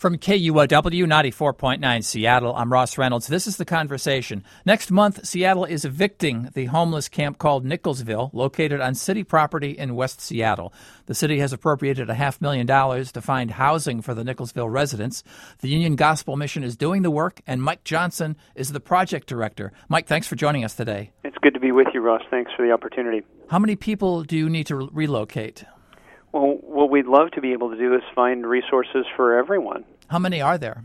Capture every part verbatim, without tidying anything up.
From K U O W ninety-four point nine Seattle, I'm Ross Reynolds. This is The Conversation. Next month, Seattle is evicting the homeless camp called Nicholsville, located on city property in West Seattle. The city has appropriated a half million dollars to find housing for the Nicholsville residents. The Union Gospel Mission is doing the work, and Mike Johnson is the project director. Mike, thanks for joining us today. It's good to be with you, Ross. Thanks for the opportunity. How many people do you need to re- relocate? Well, what we'd love to be able to do is find resources for everyone. How many are there?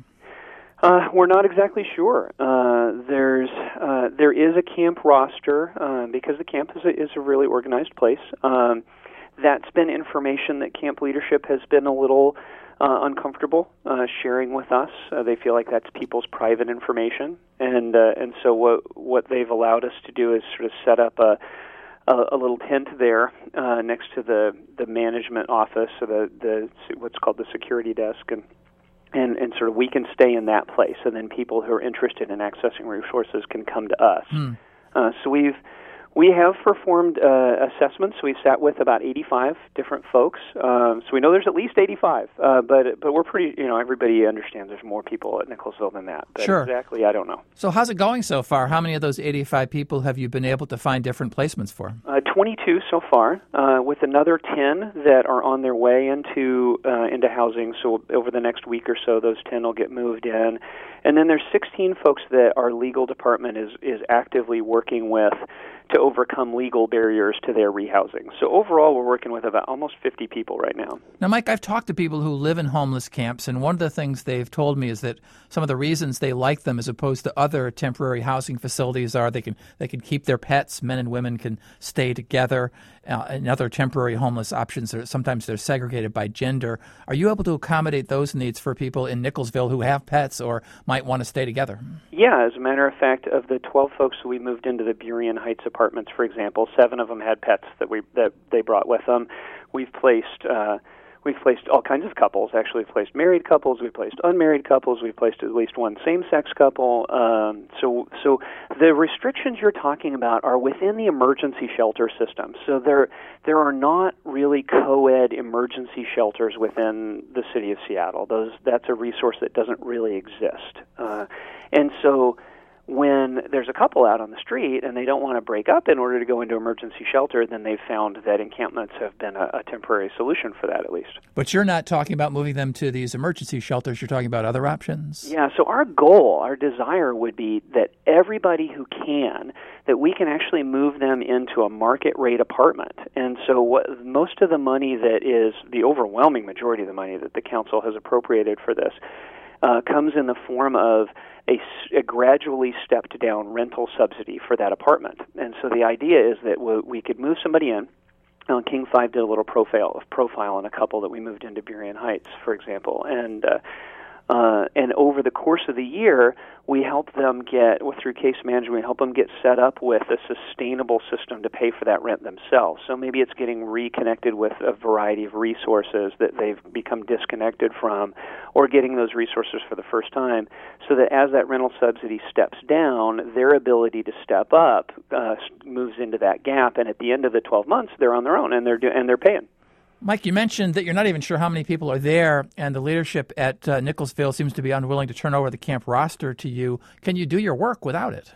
Uh, we're not exactly sure. Uh, there's uh, there is a camp roster uh, because the camp is a, is a really organized place. Um, that's been information that camp leadership has been a little uh, uncomfortable uh, sharing with us. Uh, they feel like that's people's private information, and uh, and so what what they've allowed us to do is sort of set up a a, a little tent there uh, next to the, the management office, or the the what's called the security desk, and. And, and sort of we can stay in that place, and then people who are interested in accessing resources can come to us. Hmm. Uh, so we've we have performed uh, assessments. We've sat with about eighty-five different folks. Um, so we know there's at least eighty-five, uh, but but we're pretty, you know, everybody understands there's more people at Nicholsville than that. But sure. Exactly, I don't know. So how's it going so far? How many of those eighty-five people have you been able to find different placements for? Uh, twenty-two so far, uh, with another ten that are on their way into uh, into housing. So over the next week or so, those ten will get moved in. And then there's sixteen folks that our legal department is, is actively working with to overcome legal barriers to their rehousing. So overall, we're working with about almost fifty people right now. Now, Mike, I've talked to people who live in homeless camps, and one of the things they've told me is that some of the reasons they like them as opposed to other temporary housing facilities are they can they can keep their pets, men and women can stay together, uh, and other temporary homeless options are sometimes they're segregated by gender. Are you able to accommodate those needs for people in Nicholsville who have pets or might want to stay together? Yeah, as a matter of fact, of the twelve folks who we moved into the Burien Heights apartments, for example, seven of them had pets that we that they brought with them. We've placed uh, we've placed all kinds of couples. Actually, we've placed married couples. We've placed unmarried couples. We've placed at least one same-sex couple. Um, so so the restrictions you're talking about are within the emergency shelter system. So there there are not really co-ed emergency shelters within the city of Seattle. Those that's a resource that doesn't really exist, uh, and so. When there's a couple out on the street and they don't want to break up in order to go into emergency shelter, then they've found that encampments have been a, a temporary solution for that, at least. But you're not talking about moving them to these emergency shelters. You're talking about other options. Yeah, so our goal, our desire would be that everybody who can, that we can actually move them into a market rate apartment. And so what, most of the money that is, the overwhelming majority of the money that the council has appropriated for this uh, comes in the form of A, a gradually stepped down rental subsidy for that apartment. And so the idea is that we, we could move somebody in. Uh, King five did a little profile profile on a couple that we moved into Burien Heights, for example, and uh, uh, and over the course of the year, we help them get, well, through case management, we help them get set up with a sustainable system to pay for that rent themselves. So maybe it's getting reconnected with a variety of resources that they've become disconnected from, or getting those resources for the first time, so that as that rental subsidy steps down, their ability to step up uh, moves into that gap, and at the end of the twelve months, they're on their own, and they're do- and they're paying. Mike, you mentioned that you're not even sure how many people are there, and the leadership at uh, Nicholsville seems to be unwilling to turn over the camp roster to you. Can you do your work without it?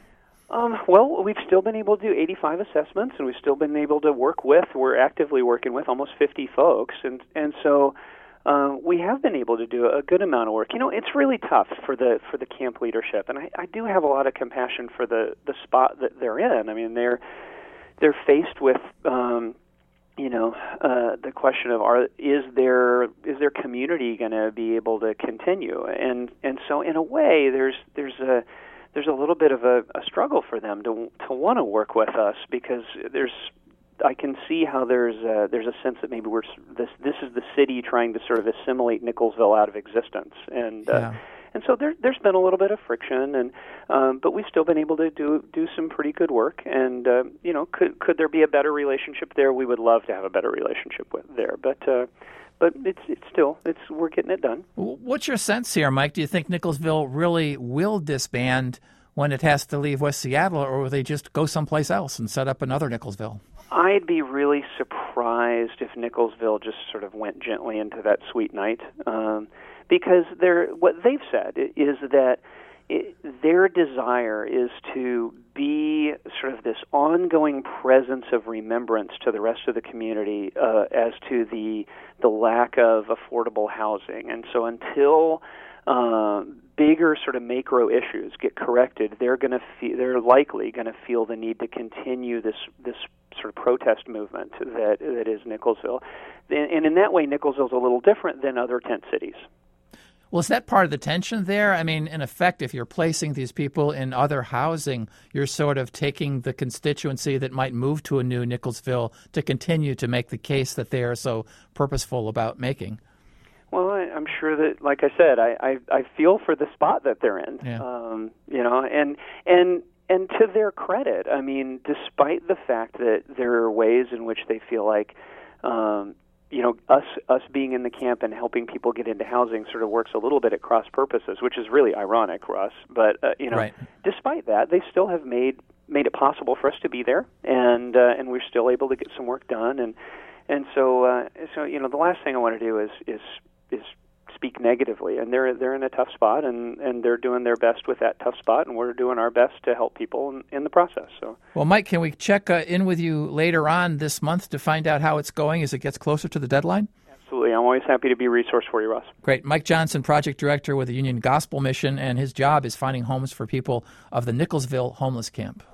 Um, well, we've still been able to do eighty-five assessments, and we've still been able to work with, we're actively working with almost fifty folks, and, and so uh, we have been able to do a good amount of work. You know, it's really tough for the for the camp leadership, and I, I do have a lot of compassion for the, the spot that they're in. I mean, they're they're faced with um, you know, uh, the question of are is their is their community going to be able to continue? And and so in a way, there's there's a there's a little bit of a, a struggle for them to to want to work with us, because there's I can see how there's a, there's a sense that maybe we're this this is the city trying to sort of assimilate Nicholsville out of existence, and. Uh, yeah. And so there, there's been a little bit of friction, and um, but we've still been able to do do some pretty good work. And uh, you know, could could there be a better relationship there? We would love to have a better relationship with there, but uh, but it's it's still it's we're getting it done. What's your sense here, Mike? Do you think Nicholsville really will disband when it has to leave West Seattle, or will they just go someplace else and set up another Nicholsville? I'd be really surprised if Nicholsville just sort of went gently into that sweet night. Um, because they're what they've said is that it, their desire is to be sort of this ongoing presence of remembrance to the rest of the community uh, as to the the lack of affordable housing. And so until uh, bigger sort of macro issues get corrected, they're going to fe- they're likely going to feel the need to continue this this sort of protest movement that that is Nicholsville. And, and in that way, Nicholsville is a little different than other tent cities. Well, is that part of the tension there? I mean, in effect, if you're placing these people in other housing, you're sort of taking the constituency that might move to a new Nicholsville to continue to make the case that they are so purposeful about making. Well, I, I'm sure that, like I said, I, I, I feel for the spot that they're in. Yeah. Um, you know, and and and to their credit, I mean, despite the fact that there are ways in which they feel like, um, you know, us us being in the camp and helping people get into housing sort of works a little bit at cross purposes, which is really ironic, Russ. But uh, you know, right. Despite that, they still have made made it possible for us to be there, and uh, and we're still able to get some work done. And and so uh, so you know, the last thing I want to do is is is speak negatively, and they're they're in a tough spot, and, and they're doing their best with that tough spot, and we're doing our best to help people in, in the process. So, well, Mike, can we check uh, in with you later on this month to find out how it's going as it gets closer to the deadline? Absolutely. I'm always happy to be a resource for you, Russ. Great. Mike Johnson, project director with the Union Gospel Mission, and his job is finding homes for people of the Nicholsville homeless camp.